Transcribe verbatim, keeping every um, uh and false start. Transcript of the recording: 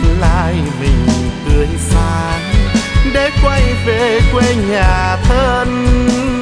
lại mình tươi sáng để quay về quê nhà thân.